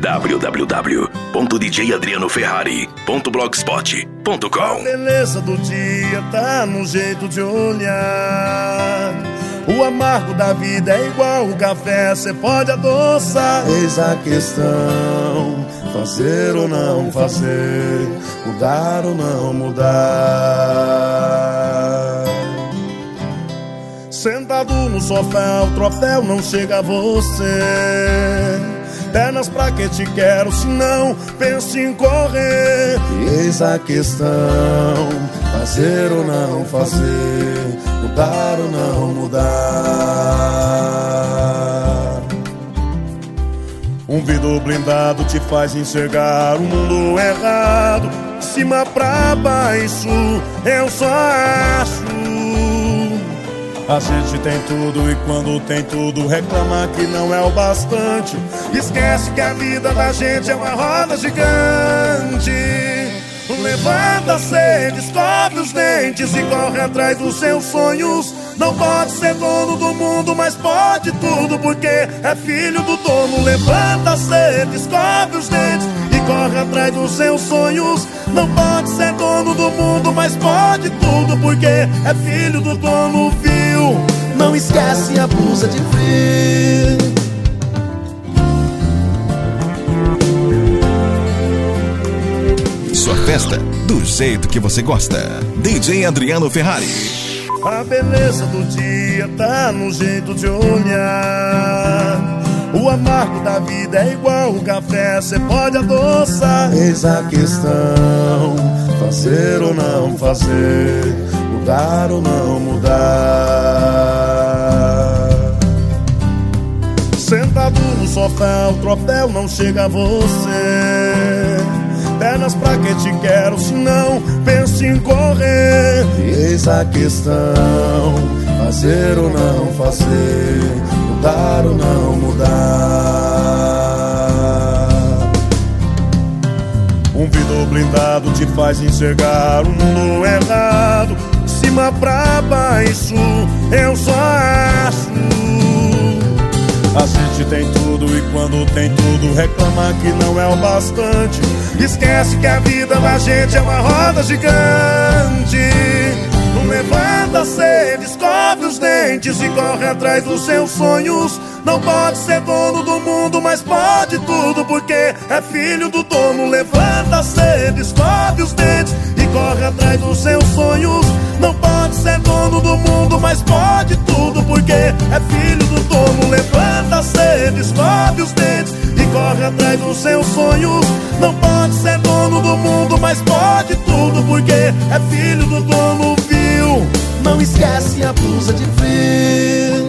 www.djadrianoferrari.blogspot.com. A beleza do dia tá no jeito de olhar. O amargo da vida é igual o café, cê pode adoçar. Eis a questão, fazer ou não fazer, mudar ou não mudar. Sentado no sofá, o troféu não chega a você. Pernas pra que te quero, se não pense em correr. Eis a questão, fazer ou não fazer, mudar ou não mudar. Um vidro blindado te faz enxergar o mundo errado. De cima pra baixo, eu só acho. A gente tem tudo e quando tem tudo reclama que não é o bastante. Esquece que a vida da gente é uma roda gigante. Levanta-se, descobre os dentes e corre atrás dos seus sonhos. Não pode ser dono do mundo, mas pode tudo porque é filho do dono. Levanta-se, descobre os dentes e corre atrás dos seus sonhos. Não pode ser dono do mundo, mas pode tudo porque é filho do dono, viu? Não esquece e abusa de vir. Sua festa do jeito que você gosta. DJ Adriano Ferrari. A beleza do dia tá no jeito de olhar. O amargo da vida é igual o café, cê pode adoçar. Eis a questão, fazer ou não fazer, mudar ou não mudar. Sentado no sofá, o troféu não chega a você. Pernas pra que te quero, se não pense em correr. Eis a questão, fazer ou não fazer, mudar ou não mudar. Um vidro blindado te faz enxergar o mundo errado. De cima pra baixo, eu só acho. A gente tem tudo e quando tem tudo reclama que não é o bastante. Esquece que a vida da gente é uma roda gigante. Não levanta-se, descobre os dentes e corre atrás dos seus sonhos. Não pode ser dono do mundo, mas pode tudo porque é filho do dono. Levanta-se, descobre os dentes e corre atrás dos seus sonhos. Não pode ser dono do mundo, mas pode tudo porque é filho do dono. Levanta-se, descobre os dentes e corre atrás dos seus sonhos. Não pode ser dono do mundo, mas pode tudo porque é filho do dono, viu? Não esquece e abusa de vir.